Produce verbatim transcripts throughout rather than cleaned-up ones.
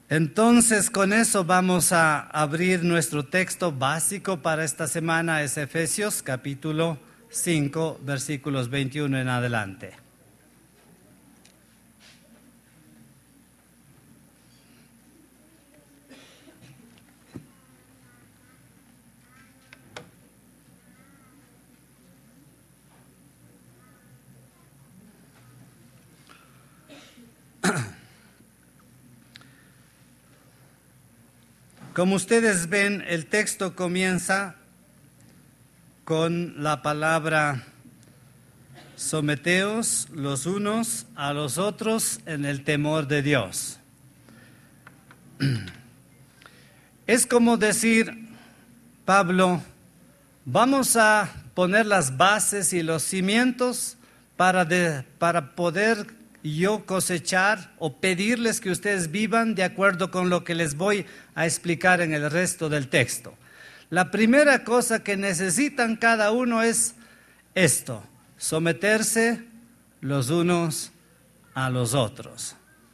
Entonces, con eso vamos a abrir nuestro texto básico para esta semana, es Efesios capítulo cinco, versículos veintiuno en adelante. Como ustedes ven, el texto comienza con la palabra someteos los unos a los otros en el temor de Dios. Es como decir, Pablo, vamos a poner las bases y los cimientos para, de, para poder yo cosechar o pedirles que ustedes vivan de acuerdo con lo que les voy a explicar en el resto del texto. La primera cosa que necesitan cada uno es esto, someterse los unos a los otros.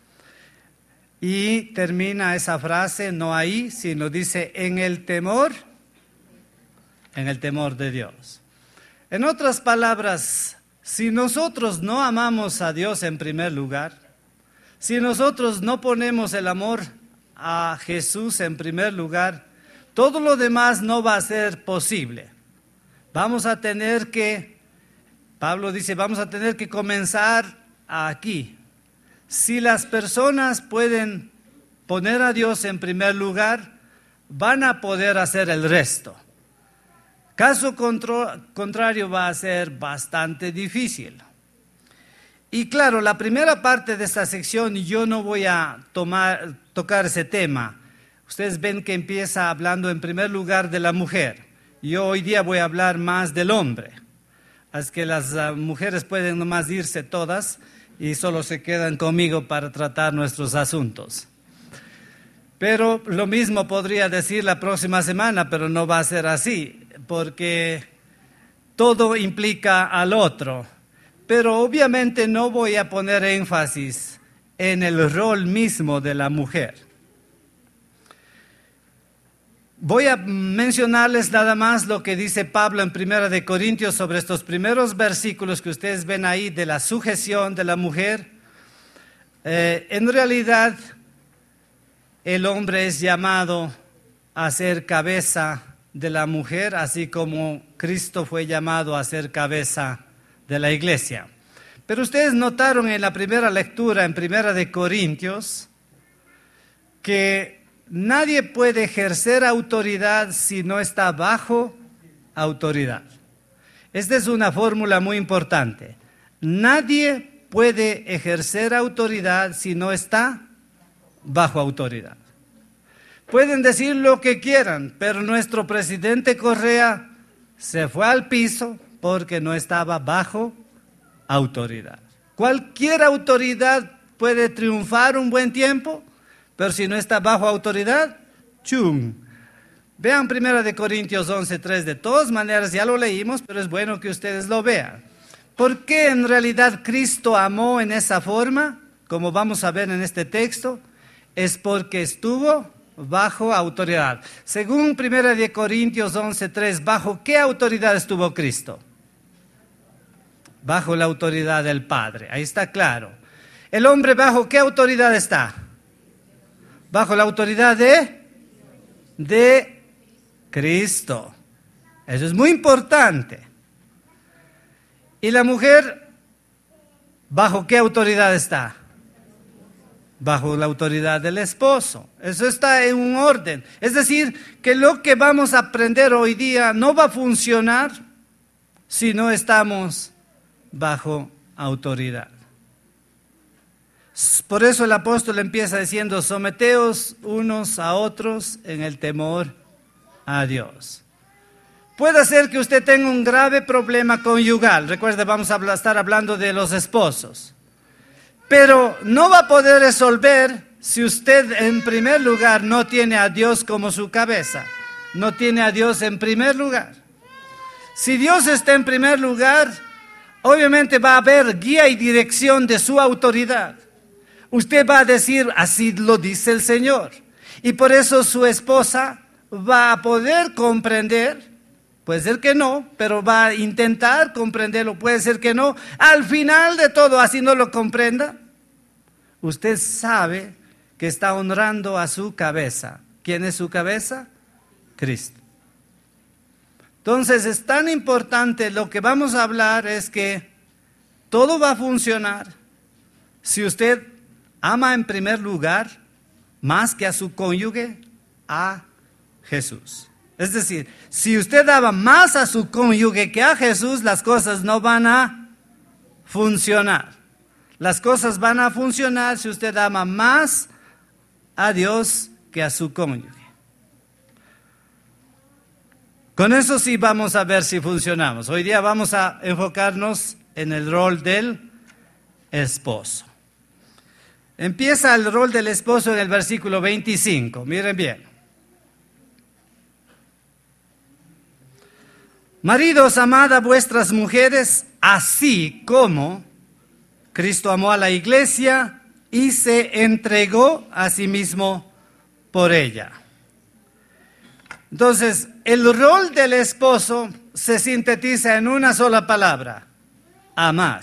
Y termina esa frase, no ahí, sino dice, en el temor, en el temor de Dios. En otras palabras, si nosotros no amamos a Dios en primer lugar, si nosotros no ponemos el amor a Jesús en primer lugar, todo lo demás no va a ser posible. Vamos a tener que, Pablo dice, vamos a tener que comenzar aquí. Si las personas pueden poner a Dios en primer lugar, van a poder hacer el resto. Caso contrario va a ser bastante difícil. Y claro, la primera parte de esta sección yo no voy a tomar, tocar ese tema. Ustedes ven que empieza hablando en primer lugar de la mujer. Yo hoy día voy a hablar más del hombre. Así que las uh, mujeres pueden nomás irse todas y solo se quedan conmigo para tratar nuestros asuntos. Pero lo mismo podría decir la próxima semana, pero no va a ser así, porque todo implica al otro. Pero obviamente no voy a poner énfasis en el rol mismo de la mujer. Voy a mencionarles nada más lo que dice Pablo en Primera de Corintios sobre estos primeros versículos que ustedes ven ahí de la sujeción de la mujer. Eh, en realidad, el hombre es llamado a ser cabeza de la mujer, así como Cristo fue llamado a ser cabeza de la iglesia. Pero ustedes notaron en la primera lectura, en Primera de Corintios, que nadie puede ejercer autoridad si no está bajo autoridad. Esta es una fórmula muy importante. Nadie puede ejercer autoridad si no está bajo autoridad. Pueden decir lo que quieran, pero nuestro presidente Correa se fue al piso porque no estaba bajo autoridad. Cualquier autoridad puede triunfar un buen tiempo, pero si no está bajo autoridad, ¡chum! Vean Primera de Corintios once tres, de todas maneras ya lo leímos, pero es bueno que ustedes lo vean. ¿Por qué en realidad Cristo amó en esa forma? Como vamos a ver en este texto, es porque estuvo bajo autoridad. Según Primera de Corintios once tres, ¿bajo qué autoridad estuvo Cristo? Bajo la autoridad del Padre, ahí está claro. ¿El hombre bajo qué autoridad está? Bajo la autoridad de, de Cristo. Eso es muy importante. ¿Y la mujer bajo qué autoridad está? Bajo la autoridad del esposo. Eso está en un orden. Es decir, que lo que vamos a aprender hoy día no va a funcionar si no estamos bajo autoridad. Por eso el apóstol empieza diciendo, someteos unos a otros en el temor a Dios. Puede ser que usted tenga un grave problema conyugal. Recuerde, vamos a estar hablando de los esposos. Pero no va a poder resolver si usted en primer lugar no tiene a Dios como su cabeza. No tiene a Dios en primer lugar. Si Dios está en primer lugar, obviamente va a haber guía y dirección de su autoridad. usted va a decir, así lo dice el Señor. Y por eso su esposa va a poder comprender, puede ser que no, pero va a intentar comprenderlo, puede ser que no. Al final de todo, así no lo comprenda, usted sabe que está honrando a su cabeza. ¿Quién es su cabeza? Cristo. Entonces es tan importante, lo que vamos a hablar es que todo va a funcionar si usted ama en primer lugar, más que a su cónyuge, a Jesús. Es decir, si usted ama más a su cónyuge que a Jesús, las cosas no van a funcionar. Las cosas van a funcionar si usted ama más a Dios que a su cónyuge. Con eso sí vamos a ver si funcionamos. Hoy día vamos a enfocarnos en el rol del esposo. Empieza el rol del esposo en el versículo veinticinco. Miren bien. Maridos, amad a vuestras mujeres, así como Cristo amó a la iglesia y se entregó a sí mismo por ella. Entonces, el rol del esposo se sintetiza en una sola palabra: amar.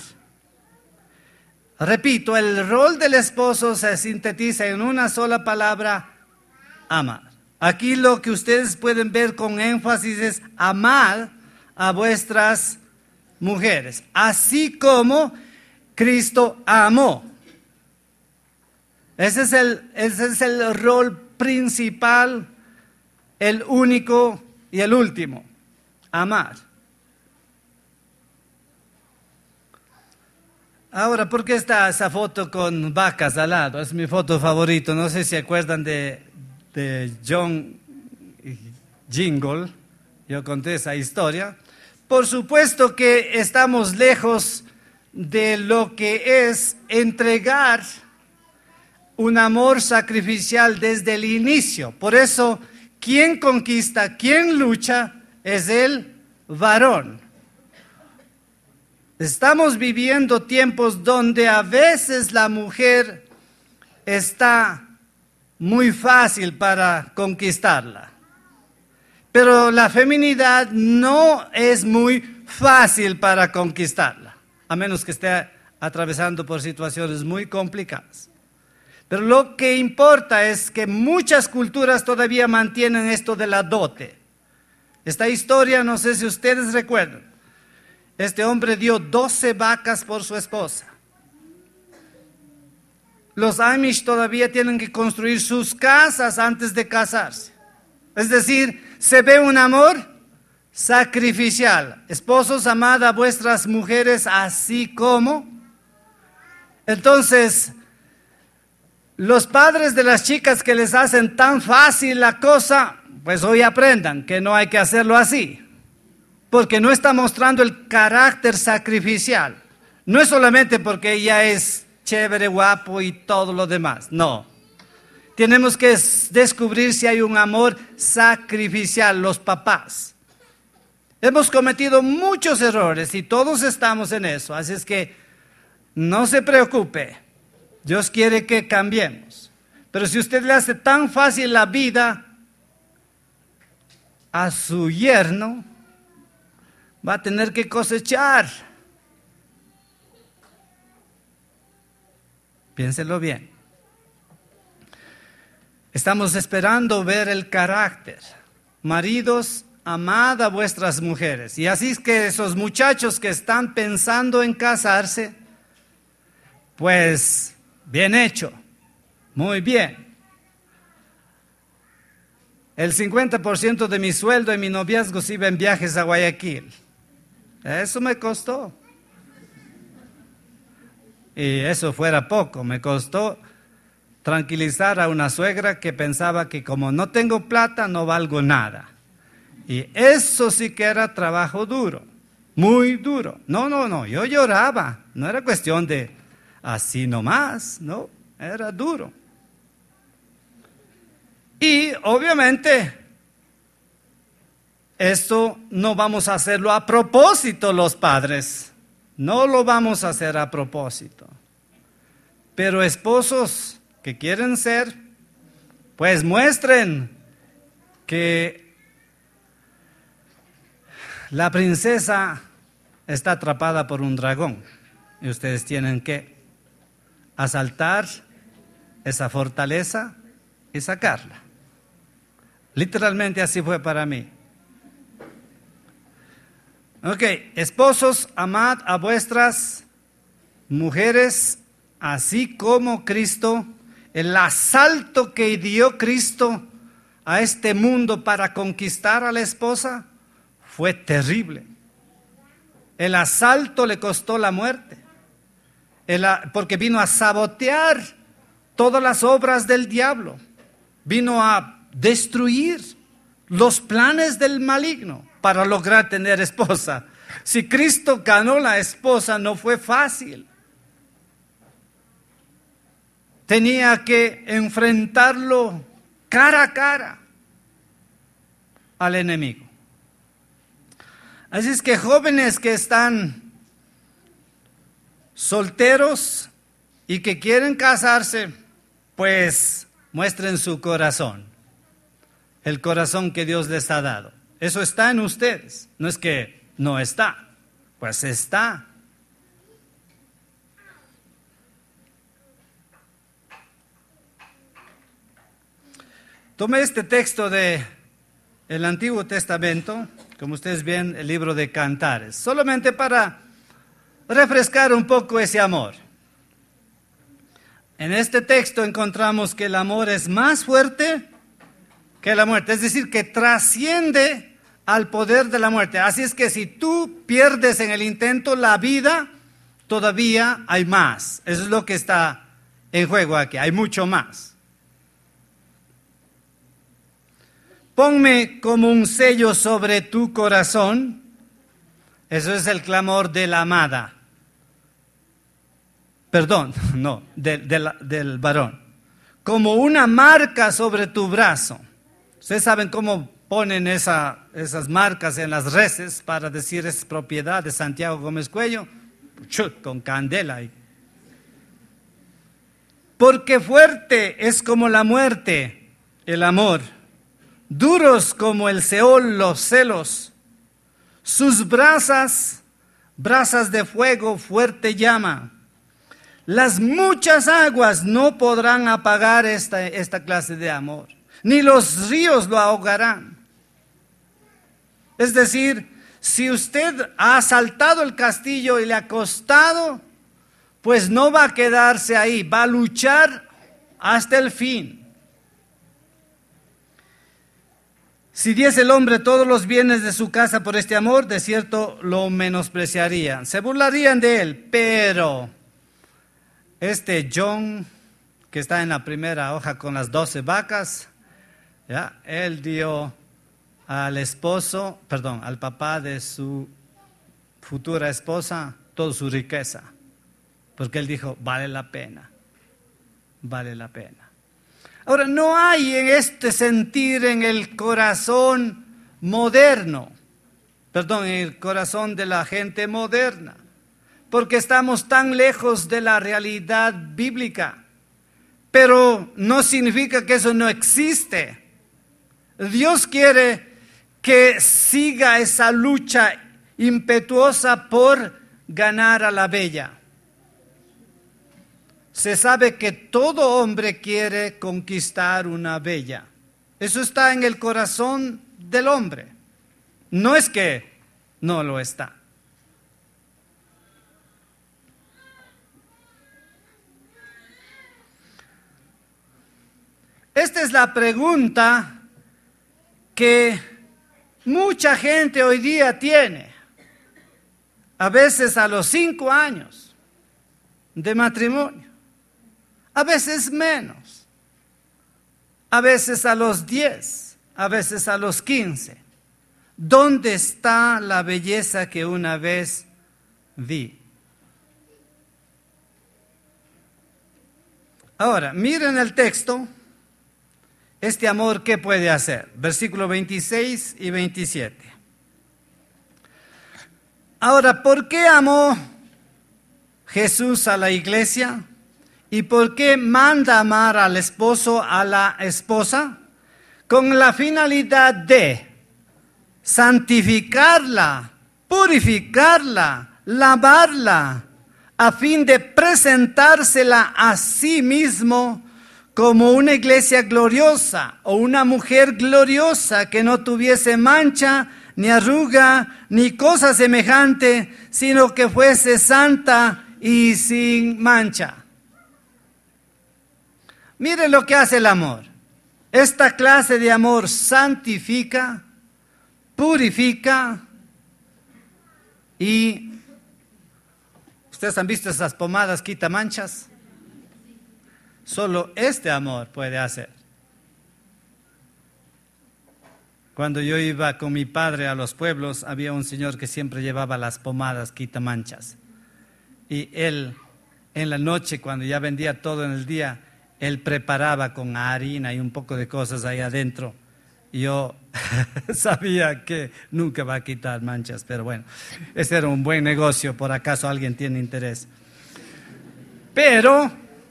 Repito, el rol del esposo se sintetiza en una sola palabra: amar. Aquí lo que ustedes pueden ver con énfasis es amar a vuestras mujeres, así como Cristo amó. Ese es el, ese es el rol principal, el único y el último: amar. Ahora, ¿por qué está esa foto con vacas al lado? Es mi foto favorita. No sé si se acuerdan de, de John Jingle. Yo conté esa historia. Por supuesto que estamos lejos de lo que es entregar un amor sacrificial desde el inicio. Por eso, quien conquista, quien lucha, es el varón. Estamos viviendo tiempos donde a veces la mujer está muy fácil para conquistarla. Pero la feminidad no es muy fácil para conquistarla, a menos que esté atravesando por situaciones muy complicadas. Pero lo que importa es que muchas culturas todavía mantienen esto de la dote. Esta historia, no sé si ustedes recuerdan, este hombre dio doce vacas por su esposa. Los Amish todavía tienen que construir sus casas antes de casarse. Es decir, se ve un amor sacrificial. Esposos, amad a vuestras mujeres así como. Entonces, los padres de las chicas que les hacen tan fácil la cosa, pues hoy aprendan que no hay que hacerlo así. Porque no está mostrando el carácter sacrificial. No es solamente porque ella es chévere, guapo y todo lo demás. No. Tenemos que descubrir si hay un amor sacrificial, los papás. Hemos cometido muchos errores y todos estamos en eso. Así es que no se preocupe. Dios quiere que cambiemos. Pero si usted le hace tan fácil la vida a su yerno, va a tener que cosechar. Piénselo bien. Estamos esperando ver el carácter. Maridos, amad a vuestras mujeres. Y así es que esos muchachos que están pensando en casarse, pues bien hecho, muy bien. El cincuenta por ciento de mi sueldo en mi noviazgo se iba en viajes a Guayaquil. Eso me costó. Y eso fuera poco, me costó tranquilizar a una suegra que pensaba que como no tengo plata no valgo nada. Y eso sí que era trabajo duro, muy duro. No, no, no, yo lloraba, no era cuestión de así nomás, no, era duro. Y obviamente esto no vamos a hacerlo a propósito los padres, no lo vamos a hacer a propósito. Pero esposos que quieren ser, pues muestren que la princesa está atrapada por un dragón y ustedes tienen que asaltar esa fortaleza y sacarla. Literalmente así fue para mí. Ok, esposos, amad a vuestras mujeres, así como Cristo. El asalto que dio Cristo a este mundo para conquistar a la esposa fue terrible. El asalto le costó la muerte, el, porque vino a sabotear todas las obras del diablo, vino a destruir los planes del maligno para lograr tener esposa. Si Cristo ganó la esposa, no fue fácil. Tenía que enfrentarlo cara a cara al enemigo. Así es que jóvenes que están solteros y que quieren casarse, pues muestren su corazón, el corazón que Dios les ha dado. Eso está en ustedes, no es que no está, pues está. Tomé este texto de el Antiguo Testamento, como ustedes ven, el libro de Cantares, solamente para refrescar un poco ese amor. En este texto encontramos que el amor es más fuerte que la muerte, es decir, que trasciende al poder de la muerte. Así es que si tú pierdes en el intento la vida, todavía hay más. Eso es lo que está en juego aquí, hay mucho más. Ponme como un sello sobre tu corazón. Eso es el clamor de la amada. Perdón, no, de, de la, del varón. Como una marca sobre tu brazo. Ustedes saben cómo ponen esa, esas marcas en las reses para decir es propiedad de Santiago Gómez Cuello. Chut, con candela ahí. Porque fuerte es como la muerte, el amor. Duros como el Seol los celos, sus brasas, brasas de fuego fuerte llama. Las muchas aguas no podrán apagar esta, esta clase de amor, ni los ríos lo ahogarán. Es decir, si usted ha asaltado el castillo y le ha costado, pues no va a quedarse ahí, va a luchar hasta el fin. Si diese el hombre todos los bienes de su casa por este amor, de cierto lo menospreciarían, se burlarían de él. Pero este John, que está en la primera hoja con las doce vacas, ¿ya? Él dio al esposo, perdón, al papá de su futura esposa, toda su riqueza, porque él dijo, vale la pena, vale la pena. Ahora, no hay en este sentir en el corazón moderno, perdón, en el corazón de la gente moderna, porque estamos tan lejos de la realidad bíblica, pero no significa que eso no existe. Dios quiere que siga esa lucha impetuosa por ganar a la bella. Se sabe que todo hombre quiere conquistar una bella. Eso está en el corazón del hombre. No es que no lo está. Esta es la pregunta que mucha gente hoy día tiene. A veces a los cinco años de matrimonio. A veces menos, a veces a los diez, a veces a los quince. ¿Dónde está la belleza que una vez vi? Ahora, miren el texto, este amor, ¿qué puede hacer? Versículos veintiséis y veintisiete. Ahora, ¿por qué amó Jesús a la iglesia? ¿Y por qué manda amar al esposo a la esposa? Con la finalidad de santificarla, purificarla, lavarla, a fin de presentársela a sí mismo como una iglesia gloriosa o una mujer gloriosa que no tuviese mancha, ni arruga, ni cosa semejante, sino que fuese santa y sin mancha. Mire lo que hace el amor. Esta clase de amor santifica, purifica y... ¿Ustedes han visto esas pomadas quita manchas? Solo este amor puede hacer. Cuando yo iba con mi padre a los pueblos, había un señor que siempre llevaba las pomadas quita manchas. Y él, en la noche, cuando ya vendía todo en el día, él preparaba con harina y un poco de cosas ahí adentro. Yo sabía que nunca va a quitar manchas, pero bueno, ese era un buen negocio, por acaso alguien tiene interés. Pero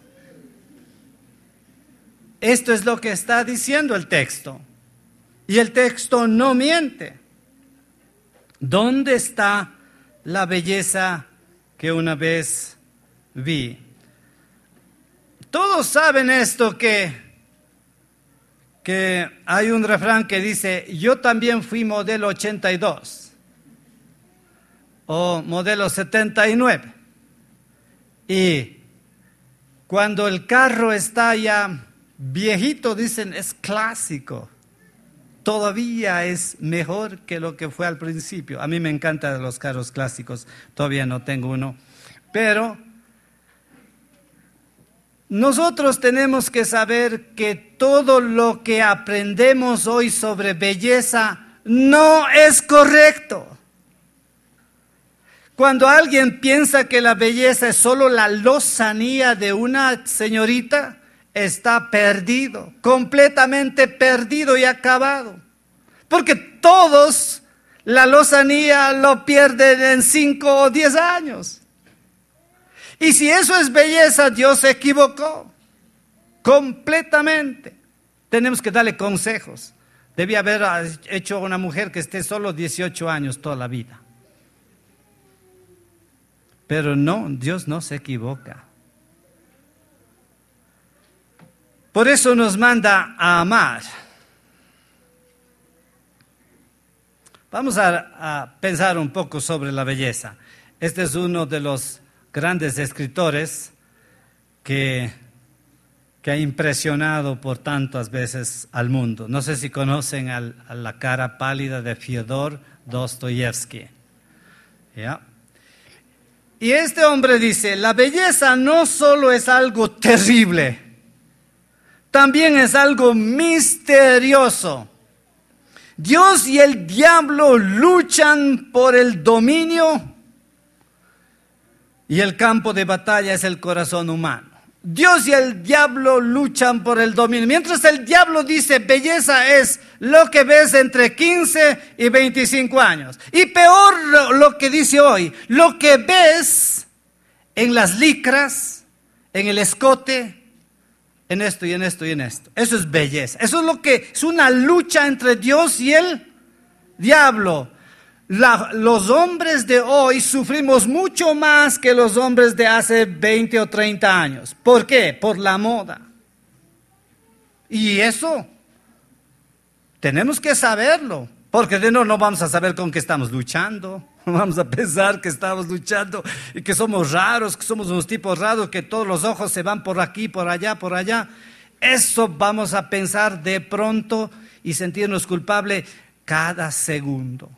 esto es lo que está diciendo el texto. Y el texto no miente. ¿Dónde está la belleza que una vez vi? Todos saben esto que... que hay un refrán que dice, yo también fui modelo ochenta y dos o modelo setenta y nueve. Y cuando el carro está ya viejito, dicen, es clásico. Todavía es mejor que lo que fue al principio. A mí me encantan los carros clásicos, todavía no tengo uno. Pero nosotros tenemos que saber que todo lo que aprendemos hoy sobre belleza no es correcto. Cuando alguien piensa que la belleza es solo la lozanía de una señorita, está perdido, completamente perdido y acabado. Porque todos la lozanía lo pierden en cinco o diez años. Y si eso es belleza, Dios se equivocó completamente. Tenemos que darle consejos. Debía haber hecho una mujer que esté solo dieciocho años toda la vida. Pero no, Dios no se equivoca. Por eso nos manda a amar. Vamos a, a pensar un poco sobre la belleza. Este es uno de los grandes escritores que, que ha impresionado por tantas veces al mundo. No sé si conocen al, a la cara pálida de Fyodor Dostoyevsky. ¿Ya? Y este hombre dice, la belleza no solo es algo terrible, también es algo misterioso. Dios y el diablo luchan por el dominio y el campo de batalla es el corazón humano. Dios y el diablo luchan por el dominio. Mientras el diablo dice belleza es lo que ves entre quince y veinticinco años. Y peor lo, lo que dice hoy, lo que ves en las licras, en el escote, en esto y en esto y en esto. Eso es belleza. Eso es lo que es una lucha entre Dios y el diablo. La, los hombres de hoy sufrimos mucho más que los hombres de hace veinte o treinta años. ¿Por qué? Por la moda. Y eso tenemos que saberlo, porque de no, no vamos a saber con qué estamos luchando. Vamos a pensar que estamos luchando y que somos raros, que somos unos tipos raros, que todos los ojos se van por aquí, por allá, por allá. Eso vamos a pensar de pronto y sentirnos culpables cada segundo.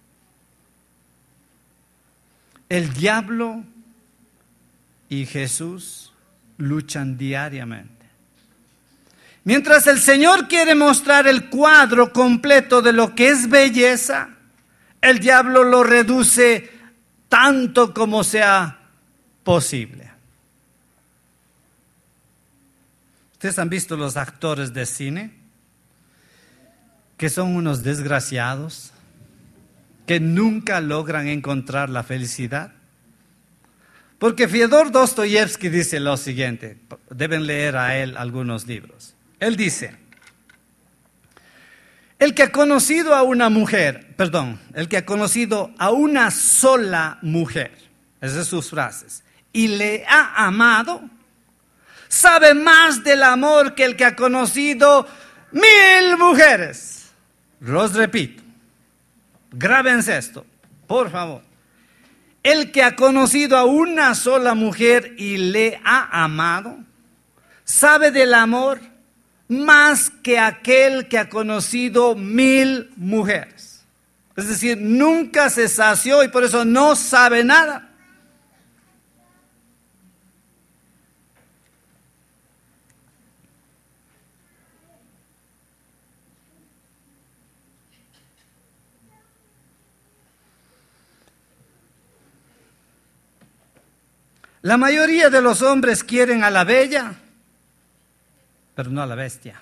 El diablo y Jesús luchan diariamente. Mientras el Señor quiere mostrar el cuadro completo de lo que es belleza, el diablo lo reduce tanto como sea posible. ¿Ustedes han visto los actores de cine? Que son unos desgraciados, que nunca logran encontrar la felicidad. Porque Fyodor Dostoyevsky dice lo siguiente, deben leer a él algunos libros. Él dice, el que ha conocido a una mujer, perdón, el que ha conocido a una sola mujer, esas son sus frases, y le ha amado, sabe más del amor que el que ha conocido mil mujeres. Los repito, grábense esto, por favor. El que ha conocido a una sola mujer y le ha amado, sabe del amor más que aquel que ha conocido mil mujeres. Es decir, nunca se sació y por eso no sabe nada. La mayoría de los hombres quieren a la bella, pero no a la bestia.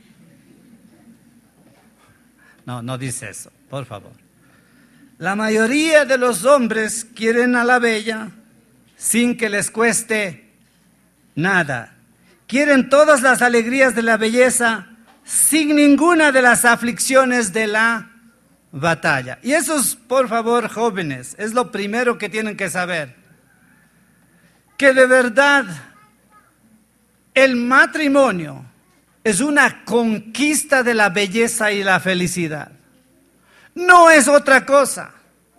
No, no dice eso, por favor. La mayoría de los hombres quieren a la bella sin que les cueste nada. Quieren todas las alegrías de la belleza sin ninguna de las aflicciones de la batalla. Y eso es, por favor, jóvenes, es lo primero que tienen que saber. Que de verdad el matrimonio es una conquista de la belleza y la felicidad. No es otra cosa.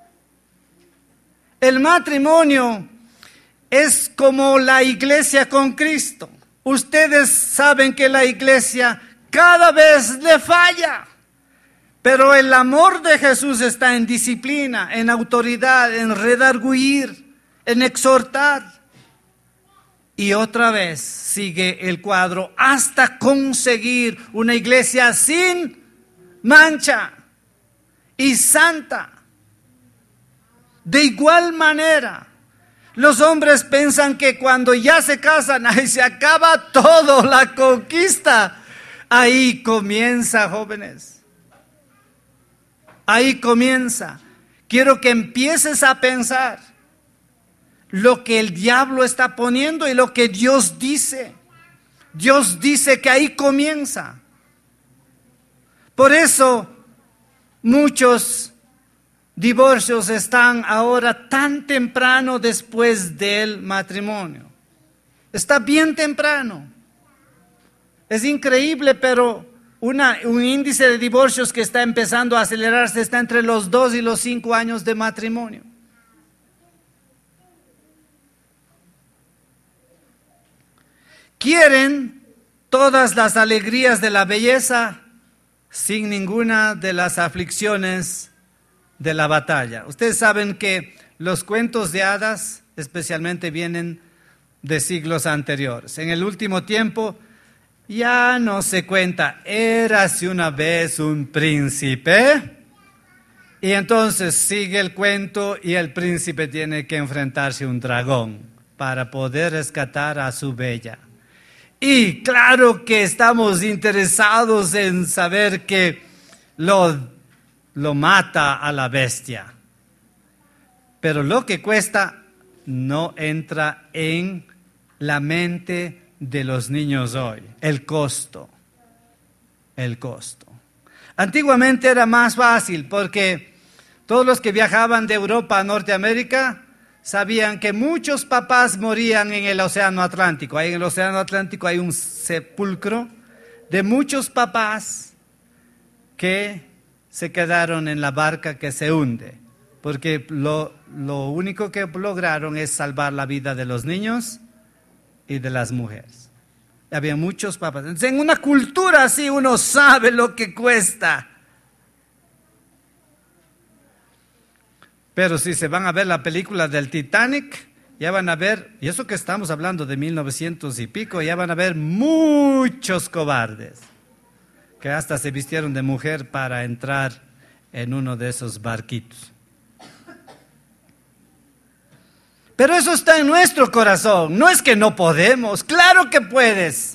El matrimonio es como la iglesia con Cristo. Ustedes saben que la iglesia cada vez le falla. Pero el amor de Jesús está en disciplina, en autoridad, en redarguir, en exhortar. Y otra vez sigue el cuadro hasta conseguir una iglesia sin mancha y santa. De igual manera, los hombres piensan que cuando ya se casan, ahí se acaba todo, la conquista. Ahí comienza, jóvenes. Ahí comienza. Quiero que empieces a pensar lo que el diablo está poniendo y lo que Dios dice. Dios dice que ahí comienza. Por eso muchos divorcios están ahora tan temprano después del matrimonio. Está bien temprano. Es increíble, pero una, un índice de divorcios que está empezando a acelerarse está entre los dos y los cinco años de matrimonio. Quieren todas las alegrías de la belleza sin ninguna de las aflicciones de la batalla. Ustedes saben que los cuentos de hadas especialmente vienen de siglos anteriores. En el último tiempo ya no se cuenta, érase una vez un príncipe, y entonces sigue el cuento y el príncipe tiene que enfrentarse a un dragón para poder rescatar a su bella. Y claro que estamos interesados en saber que lo, lo mata a la bestia. Pero lo que cuesta no entra en la mente de los niños hoy. El costo. El costo. Antiguamente era más fácil porque todos los que viajaban de Europa a Norteamérica sabían que muchos papás morían en el Océano Atlántico. Ahí en el Océano Atlántico hay un sepulcro de muchos papás que se quedaron en la barca que se hunde, porque lo, lo único que lograron es salvar la vida de los niños y de las mujeres. Había muchos papás. Entonces, en una cultura así uno sabe lo que cuesta. Pero si se van a ver la película del Titanic, ya van a ver, y eso que estamos hablando de mil novecientos y pico, ya van a ver muchos cobardes que hasta se vistieron de mujer para entrar en uno de esos barquitos. Pero eso está en nuestro corazón, no es que no podemos, claro que puedes.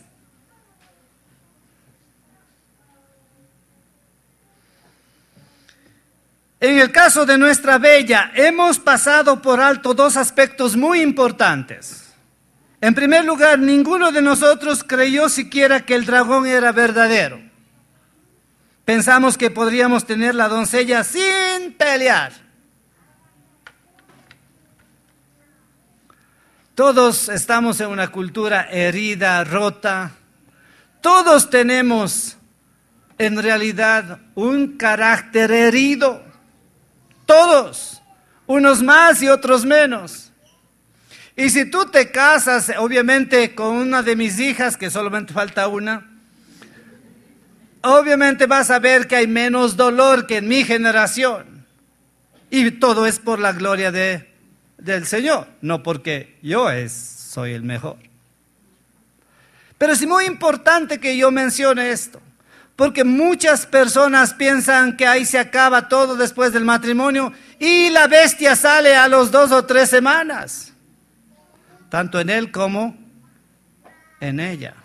En el caso de nuestra Bella, hemos pasado por alto dos aspectos muy importantes. En primer lugar, ninguno de nosotros creyó siquiera que el dragón era verdadero. Pensamos que podríamos tener la doncella sin pelear. Todos estamos en una cultura herida, rota. Todos tenemos en realidad un carácter herido. Todos, unos más y otros menos. Y si tú te casas, obviamente, con una de mis hijas, que solamente falta una, obviamente vas a ver que hay menos dolor que en mi generación. Y todo es por la gloria de, del Señor, no porque yo es, soy el mejor. Pero es muy importante que yo mencione esto, porque muchas personas piensan que ahí se acaba todo después del matrimonio y la bestia sale a los dos o tres semanas, tanto en él como en ella.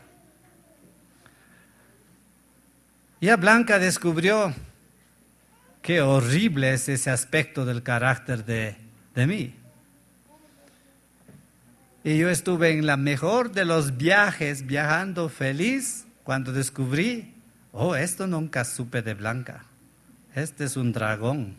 Ya Blanca descubrió qué horrible es ese aspecto del carácter de, de mí. Y yo estuve en la mejor de los viajes, viajando feliz, cuando descubrí, oh, esto nunca supe de Blanca. Este es un dragón.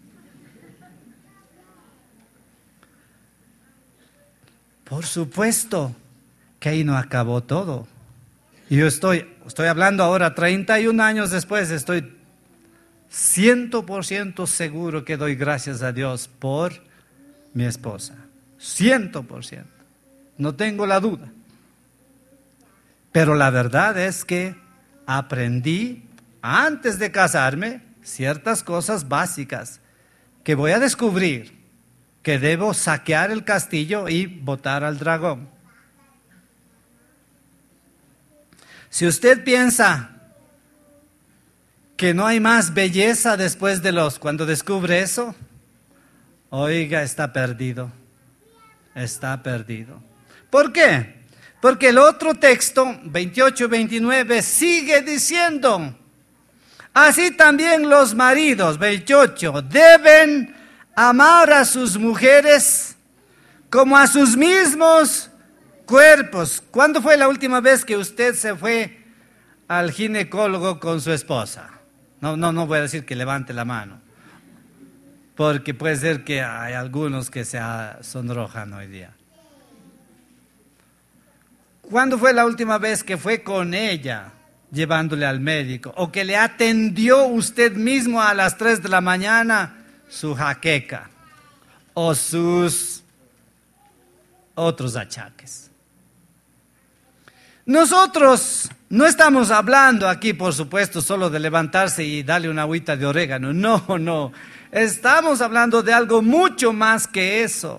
Por supuesto que ahí no acabó todo. Y yo estoy, estoy hablando ahora, treinta y un años después, estoy cien por ciento seguro que doy gracias a Dios por mi esposa. cien por ciento. No tengo la duda. Pero la verdad es que aprendí antes de casarme ciertas cosas básicas que voy a descubrir, que debo saquear el castillo y botar al dragón. Si usted piensa que no hay más belleza después de los, cuando descubre eso, oiga, está perdido, está perdido. ¿Por qué? Porque el otro texto, veintiocho veintinueve, sigue diciendo, así también los maridos, veintiocho, deben amar a sus mujeres como a sus mismos cuerpos. ¿Cuándo fue la última vez que usted se fue al ginecólogo con su esposa? No, no, no voy a decir que levante la mano, porque puede ser que hay algunos que se sonrojan hoy día. ¿Cuándo fue la última vez que fue con ella llevándole al médico? O que le atendió usted mismo a las tres de la mañana su jaqueca o sus otros achaques. Nosotros no estamos hablando aquí, por supuesto, solo de levantarse y darle una agüita de orégano. No, no. Estamos hablando de algo mucho más que eso.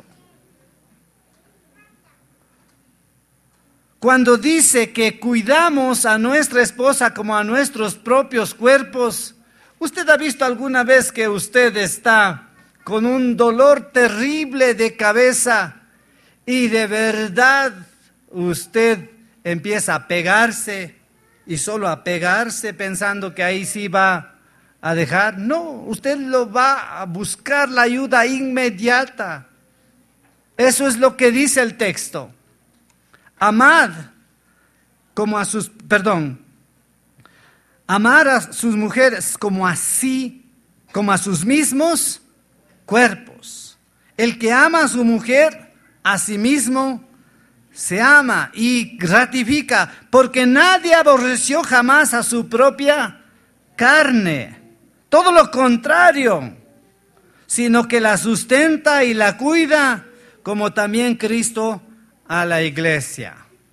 Cuando dice que cuidamos a nuestra esposa como a nuestros propios cuerpos, ¿usted ha visto alguna vez que usted está con un dolor terrible de cabeza y de verdad usted empieza a pegarse y solo a pegarse pensando que ahí sí va a dejar? No, usted lo va a buscar la ayuda inmediata. Eso es lo que dice el texto. Amad como a sus, perdón, amar a sus mujeres como así, como a sus mismos cuerpos. El que ama a su mujer, a sí mismo se ama y gratifica, porque nadie aborreció jamás a su propia carne. Todo lo contrario, sino que la sustenta y la cuida, como también Cristo a la iglesia.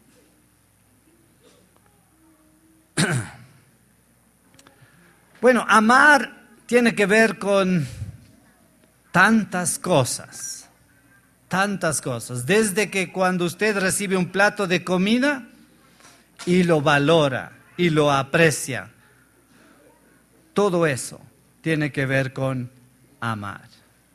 Bueno, amar tiene que ver con tantas cosas, tantas cosas. Desde que cuando usted recibe un plato de comida y lo valora y lo aprecia, todo eso tiene que ver con amar.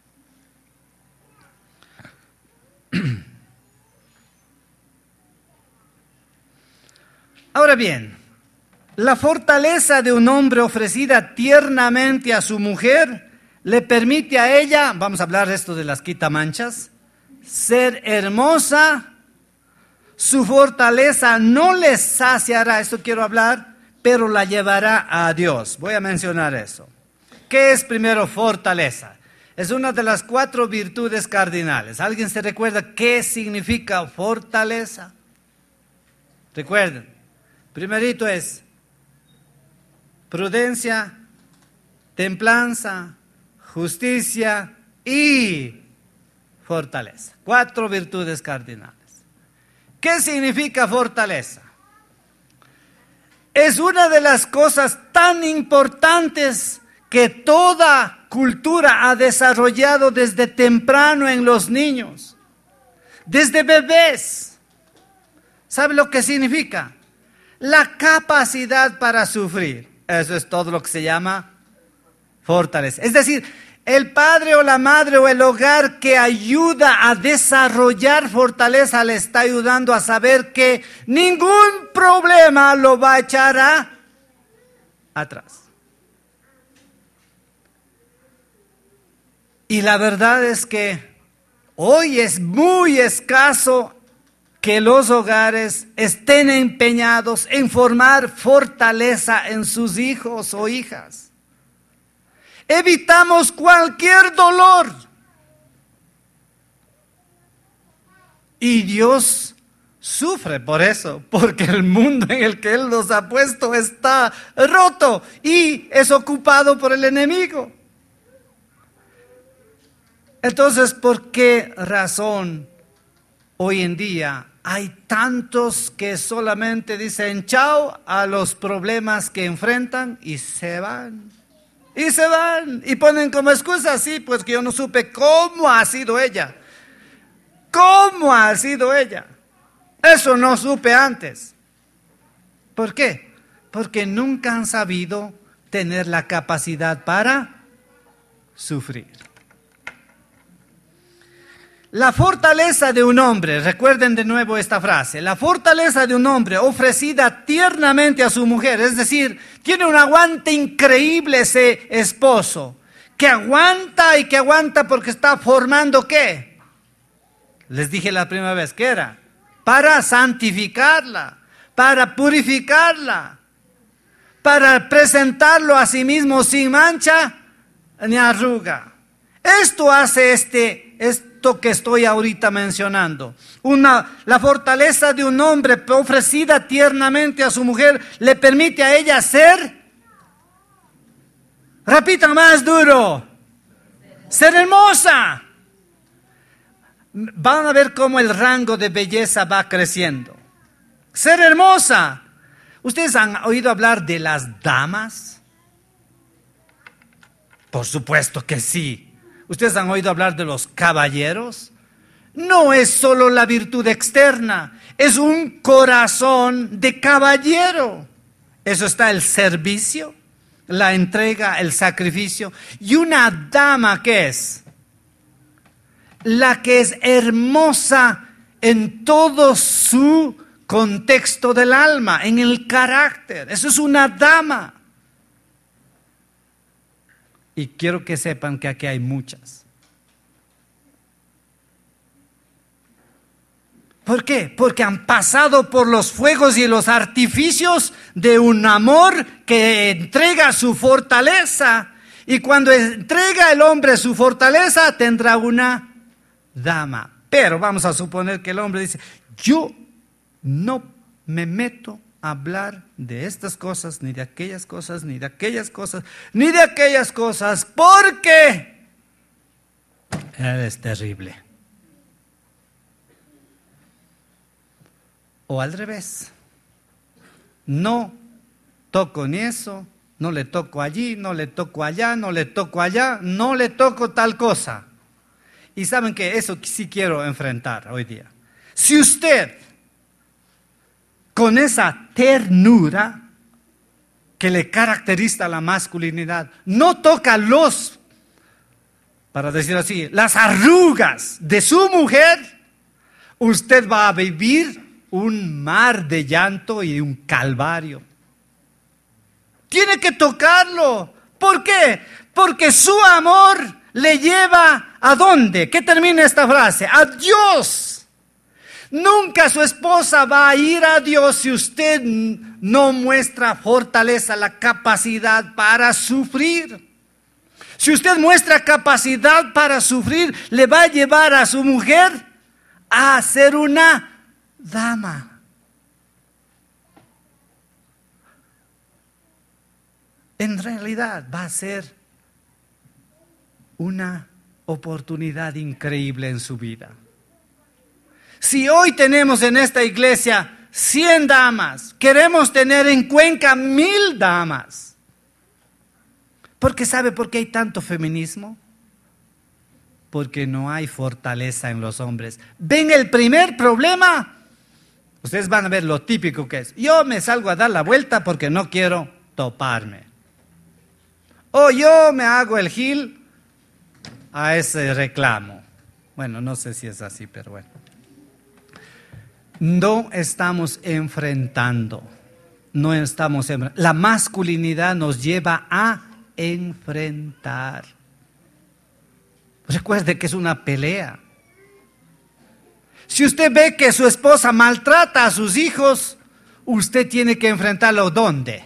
Ahora bien, la fortaleza de un hombre ofrecida tiernamente a su mujer le permite a ella, vamos a hablar de esto de las quitamanchas, ser hermosa. Su fortaleza no le saciará, esto quiero hablar, pero la llevará a Dios. Voy a mencionar eso. ¿Qué es primero fortaleza? Es una de las cuatro virtudes cardinales. ¿Alguien se recuerda qué significa fortaleza? Recuerden, primerito es prudencia, templanza, justicia y fortaleza. Cuatro virtudes cardinales. ¿Qué significa fortaleza? Es una de las cosas tan importantes que toda cultura ha desarrollado desde temprano en los niños, desde bebés. ¿Sabe lo que significa? La capacidad para sufrir. Eso es todo lo que se llama fortaleza. Es decir, el padre o la madre o el hogar que ayuda a desarrollar fortaleza le está ayudando a saber que ningún problema lo va a echar a, atrás. Y la verdad es que hoy es muy escaso que los hogares estén empeñados en formar fortaleza en sus hijos o hijas. Evitamos cualquier dolor. Y Dios sufre por eso, porque el mundo en el que Él nos ha puesto está roto y es ocupado por el enemigo. Entonces, ¿por qué razón hoy en día hay tantos que solamente dicen chao a los problemas que enfrentan y se van? Y se van y ponen como excusa, sí, pues que yo no supe cómo ha sido ella. ¿Cómo ha sido ella? Eso no supe antes. ¿Por qué? Porque nunca han sabido tener la capacidad para sufrir. La fortaleza de un hombre, recuerden de nuevo esta frase, la fortaleza de un hombre ofrecida tiernamente a su mujer, es decir, tiene un aguante increíble ese esposo, que aguanta y que aguanta porque está formando ¿qué? Les dije la primera vez, ¿qué era? Para santificarla, para purificarla, para presentarlo a sí mismo sin mancha ni arruga. Esto hace este, esto que estoy ahorita mencionando. Una, la fortaleza de un hombre ofrecida tiernamente a su mujer le permite a ella ser, repita más duro, ser hermosa. Van a ver cómo el rango de belleza va creciendo. Ser hermosa. ¿Ustedes han oído hablar de las damas? Por supuesto que sí. ¿Ustedes han oído hablar de los caballeros? No es solo la virtud externa, es un corazón de caballero. Eso está el servicio, la entrega, el sacrificio. Y una dama, ¿qué es? La que es hermosa en todo su contexto del alma, en el carácter. Eso es una dama. Y quiero que sepan que aquí hay muchas. ¿Por qué? Porque han pasado por los fuegos y los artificios de un amor que entrega su fortaleza. Y cuando entrega el hombre su fortaleza, tendrá una dama. Pero vamos a suponer que el hombre dice, yo no me meto a hablar de estas cosas, ni de aquellas cosas, ni de aquellas cosas, ni de aquellas cosas, porque él es terrible. O al revés, no toco ni eso, no le toco allí, no le toco allá, no le toco allá, no le toco tal cosa. Y saben que eso sí quiero enfrentar hoy día. Si usted, con esa ternura que le caracteriza a la masculinidad, no toca los, para decir así, las arrugas de su mujer, usted va a vivir un mar de llanto y un calvario. Tiene que tocarlo ¿Por qué? Porque su amor le lleva ¿a dónde? ¿Qué termina esta frase? A Dios. Nunca su esposa va a ir a Dios si usted no muestra fortaleza, la capacidad para sufrir. Si usted muestra capacidad para sufrir, le va a llevar a su mujer a ser una dama. En realidad va a ser una oportunidad increíble en su vida. Si hoy tenemos en esta iglesia cien damas, queremos tener en Cuenca mil damas. Porque ¿sabe por qué hay tanto feminismo? Porque no hay fortaleza en los hombres. ¿Ven el primer problema? Ustedes van a ver lo típico que es. Yo me salgo a dar la vuelta porque no quiero toparme. O yo me hago el gil a ese reclamo. Bueno, no sé si es así, pero bueno. No estamos enfrentando. No estamos enfrentando. La masculinidad nos lleva a enfrentar. Recuerde que es una pelea. Si usted ve que su esposa maltrata a sus hijos, usted tiene que enfrentarlo ¿dónde?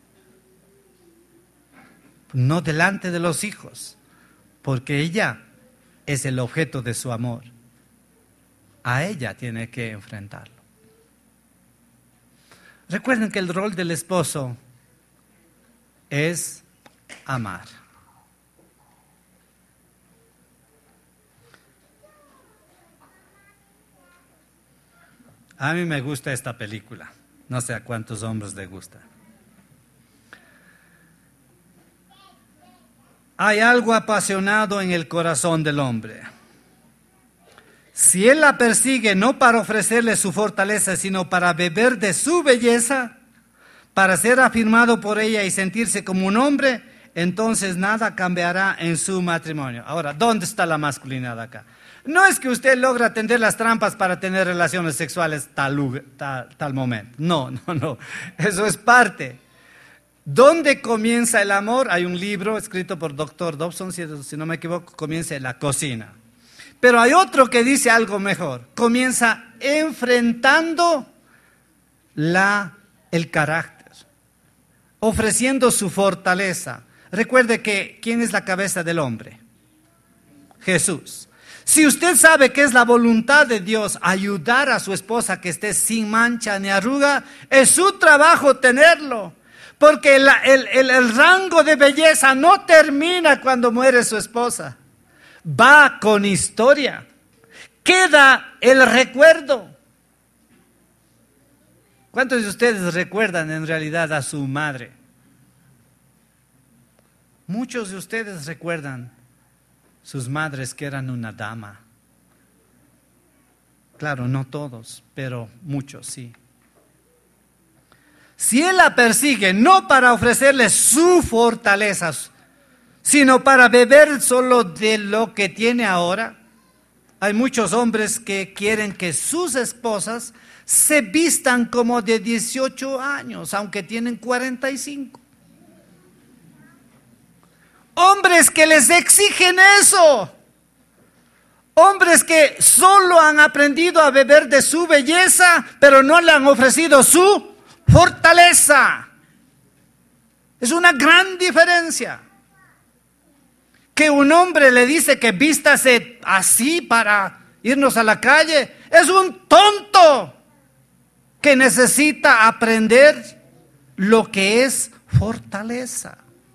No delante de los hijos, porque ella es el objeto de su amor. A ella tiene que enfrentarlo. Recuerden que el rol del esposo es amar. A mí me gusta esta película. No sé a cuántos hombres le gusta. Hay algo apasionado en el corazón del hombre. Si él la persigue no para ofrecerle su fortaleza, sino para beber de su belleza, para ser afirmado por ella y sentirse como un hombre, entonces nada cambiará en su matrimonio. Ahora, ¿dónde está la masculinidad acá? No es que usted logra tender las trampas para tener relaciones sexuales tal, tal, tal momento. No, no, no. Eso es parte. ¿Dónde comienza el amor? Hay un libro escrito por doctor Dobson, si, si no me equivoco, comienza en la cocina. Pero hay otro que dice algo mejor. Comienza enfrentando la, el carácter, ofreciendo su fortaleza. Recuerde que, ¿quién es la cabeza del hombre? Jesús. Si usted sabe que es la voluntad de Dios ayudar a su esposa que esté sin mancha ni arruga, es su trabajo tenerlo. Porque el, el, el, el rango de belleza no termina cuando muere su esposa. Va con historia. Queda el recuerdo. ¿Cuántos de ustedes recuerdan en realidad a su madre? Muchos de ustedes recuerdan sus madres que eran una dama. Claro, no todos, pero muchos sí. Si él la persigue no para ofrecerle su fortaleza, sino para beber solo de lo que tiene ahora, hay muchos hombres que quieren que sus esposas se vistan como de dieciocho años, aunque tienen cuarenta y cinco. Hombres que les exigen eso. Hombres que solo han aprendido a beber de su belleza, pero no le han ofrecido su fortaleza. Es una gran diferencia. Que un hombre le dice que vístase así para irnos a la calle, es un tonto que necesita aprender lo que es fortaleza.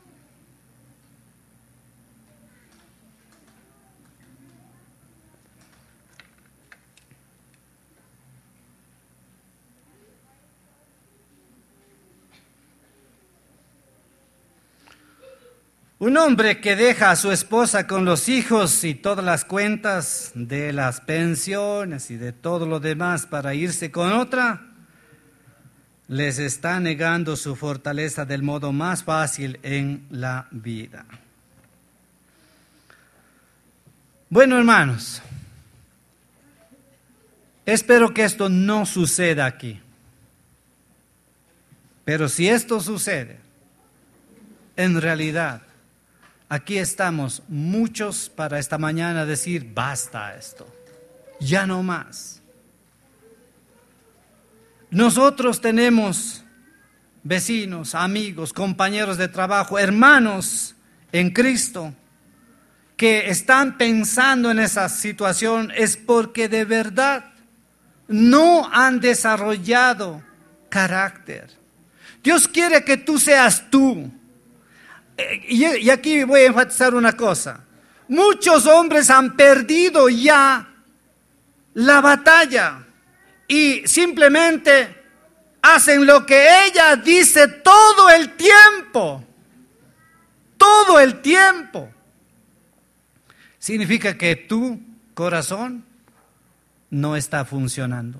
Un hombre que deja a su esposa con los hijos y todas las cuentas de las pensiones y de todo lo demás para irse con otra, les está negando su fortaleza del modo más fácil en la vida. Bueno, hermanos, espero que esto no suceda aquí. Pero si esto sucede, en realidad, aquí estamos muchos para esta mañana decir, basta esto, ya no más. Nosotros tenemos vecinos, amigos, compañeros de trabajo, hermanos en Cristo, que están pensando en esa situación, es porque de verdad no han desarrollado carácter. Dios quiere que tú seas tú. Y aquí voy a enfatizar una cosa. Muchos hombres han perdido ya la batalla y simplemente hacen lo que ella dice todo el tiempo. Todo el tiempo. Significa que tu corazón no está funcionando.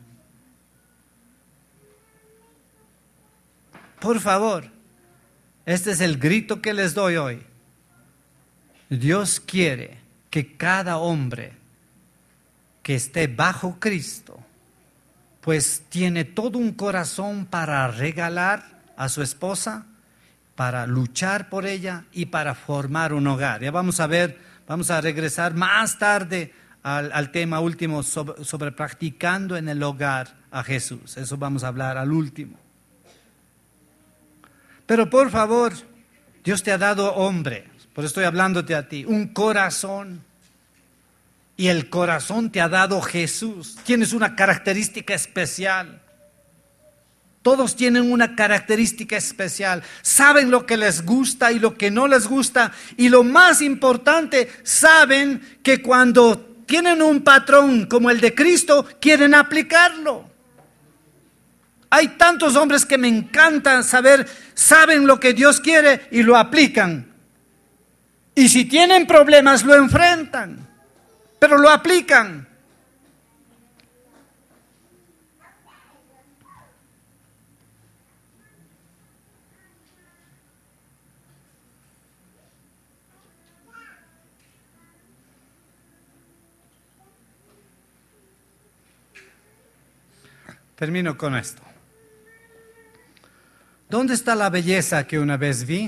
Por favor, este es el grito que les doy hoy. Dios quiere que cada hombre que esté bajo Cristo, pues tiene todo un corazón para regalar a su esposa, para luchar por ella y para formar un hogar. Ya vamos a ver, vamos a regresar más tarde al, al tema último sobre, sobre practicando en el hogar a Jesús. Eso vamos a hablar al último. Pero por favor, Dios te ha dado, hombre, por eso estoy hablándote a ti, un corazón. Y el corazón te ha dado Jesús. Tienes una característica especial. Todos tienen una característica especial. Saben lo que les gusta y lo que no les gusta. Y lo más importante, saben que cuando tienen un patrón como el de Cristo, quieren aplicarlo. Hay tantos hombres que me encantan saber, saben lo que Dios quiere y lo aplican. Y si tienen problemas, lo enfrentan, pero lo aplican. Termino con esto. ¿Dónde está la belleza que una vez vi?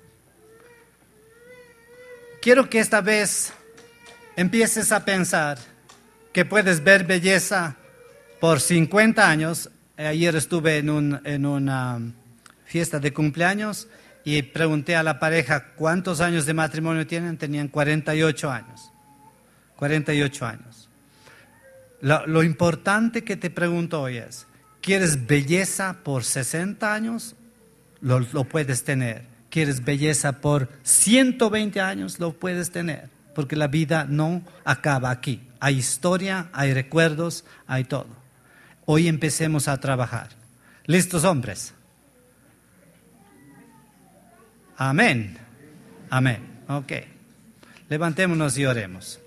Quiero que esta vez empieces a pensar que puedes ver belleza por cincuenta años. Ayer estuve en, un, en una fiesta de cumpleaños y pregunté a la pareja cuántos años de matrimonio tienen. Tenían cuarenta y ocho años. cuarenta y ocho años. Lo, lo importante que te pregunto hoy es, ¿quieres belleza por sesenta años? Lo, lo puedes tener. ¿Quieres belleza por ciento veinte años? Lo puedes tener. Porque la vida no acaba aquí. Hay historia, hay recuerdos, hay todo. Hoy empecemos a trabajar. ¿Listos, hombres? Amén. Amén. Ok. Levantémonos y oremos.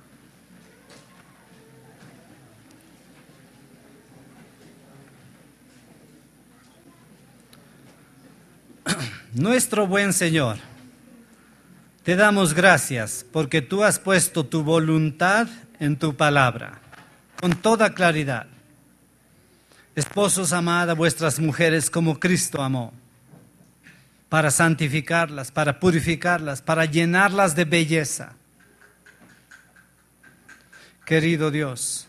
Nuestro buen Señor, te damos gracias porque tú has puesto tu voluntad en tu palabra, con toda claridad. Esposos, amad a vuestras mujeres como Cristo amó, para santificarlas, para purificarlas, para llenarlas de belleza. Querido Dios,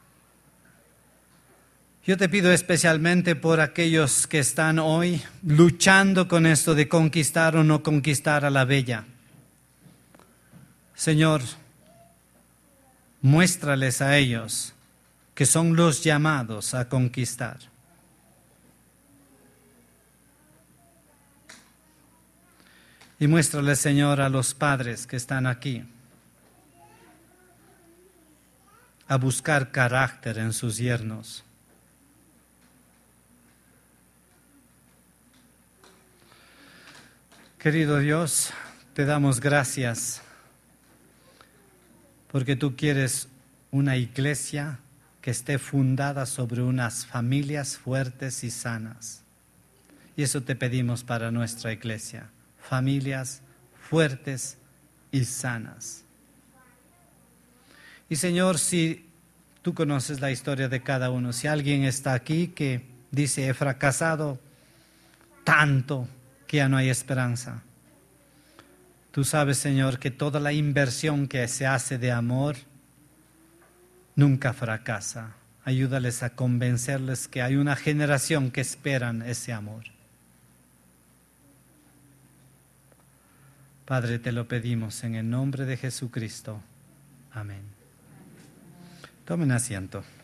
yo te pido especialmente por aquellos que están hoy luchando con esto de conquistar o no conquistar a la bella. Señor, muéstrales a ellos que son los llamados a conquistar. Y muéstrales, Señor, a los padres que están aquí, a buscar carácter en sus yernos. Querido Dios, te damos gracias porque tú quieres una iglesia que esté fundada sobre unas familias fuertes y sanas. Y eso te pedimos para nuestra iglesia, familias fuertes y sanas. Y Señor, si tú conoces la historia de cada uno, si alguien está aquí que dice he fracasado tanto que ya no hay esperanza, Tú sabes, Señor, que toda la inversión que se hace de amor nunca fracasa. Ayúdales a convencerles que hay una generación que esperan ese amor. Padre, te lo pedimos en el nombre de Jesucristo. Amén. Tomen asiento.